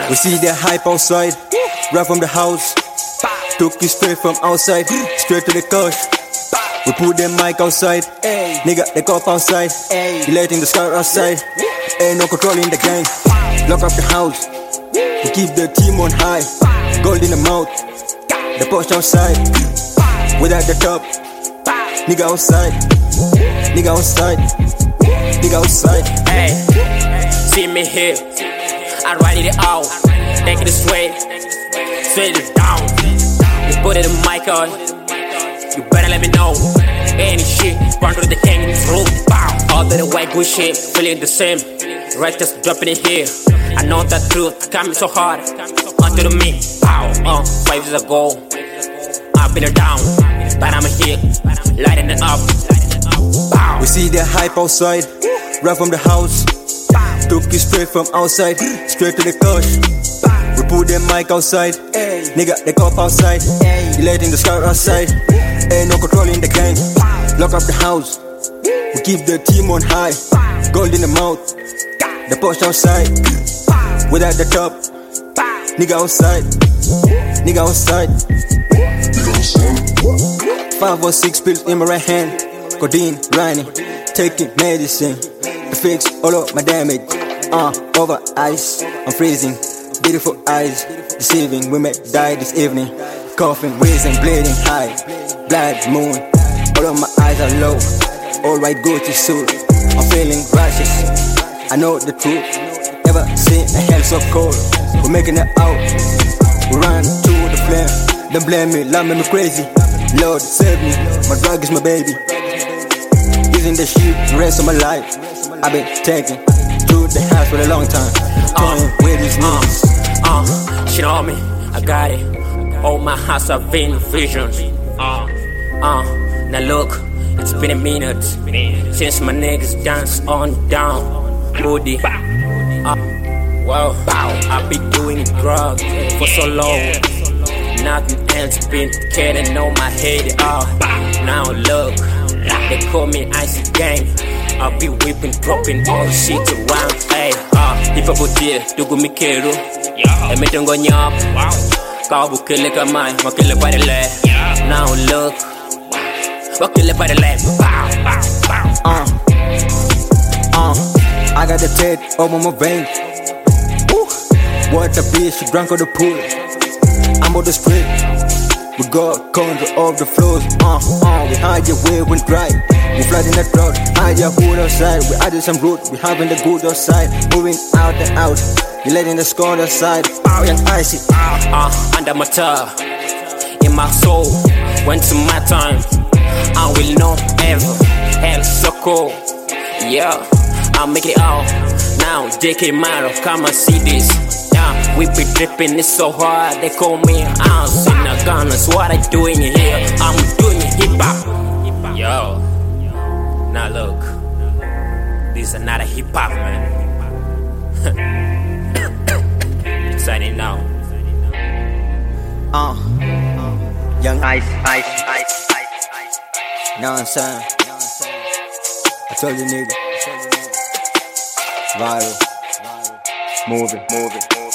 We see the hype outside, right from the house. Took it straight from outside, straight to the couch. We put the mic outside, nigga, the cop outside. We letting the scar outside, ain't no control in the gang. Lock up the house, we keep the team on high. Gold in the mouth, the post outside. Without the top, nigga outside, nigga outside, nigga outside. Hey, see me here, I ride it out, take it straight it down. You put it in the mic on, you better let me know. Any shit, run to the king in this room, bow. All to the white good shit, feeling the same. Right, just dropping it here. I know the truth, coming so hard, onto the me, bow. 5 years ago, I've been down, but I'm here, lighting it up, bow. We see the hype outside, right from the house. Took it straight from outside, straight to the couch. We put the mic outside, nigga, the cop outside. We letting the scar outside, ain't no control in the gang. Lock up the house, we keep the team on high. Gold in the mouth, the post outside. Without the top, nigga outside, nigga outside. 5 or 6 pills in my right hand, codeine, grinding, taking medicine to fix all of my damage. Over ice, I'm freezing, beautiful eyes, deceiving. We may die this evening, coughing, wheezing, bleeding high, blood moon. All of my eyes are low, alright, Gucci suit. I'm feeling righteous, I know the truth. Never seen a hell so cold, we're making it out. We run to the flame, don't blame me, love me crazy. Lord save me, my drug is my baby. Using the shit the rest of my life, I've been taking to the house for a long time. Toying with these niggas. She know me, I got it. All my house have been visions. Now look, it's been a minute since my niggas dance on down. Booty. Wow, I've been doing drugs for so long. Nothing else been getting on my head. Now look, they call me Icy Gang. I'll be whipping, dropping all shit around. Hey, if I put here, do go me kero. And me don't go nyap. Kabu kill it, come on, ma kill it by the leg. Now look, ma kill it by the leg. I got the tape over my vein. What a bitch, she drunk on the pool. I'm on the street, we got control of the floors. We hide your way when dry. We flood in the crowd, hide your hood outside. We added some root, we having the good outside. Moving out and out, you letting the score outside. Young icy, under my tongue, in my soul. Went to my time, I will not ever, hell so cold. Yeah, I'll make it out. Now, JK Maro, come and see this. Yeah, we be dripping, it's so hard. They call me Ounce in the gunners. What I doing here? I'm doing hip hop. Yo, now look, this is another hip hop, man. Signing now. young ice. Know what I'm saying? I told you nigga. Viral. Moving.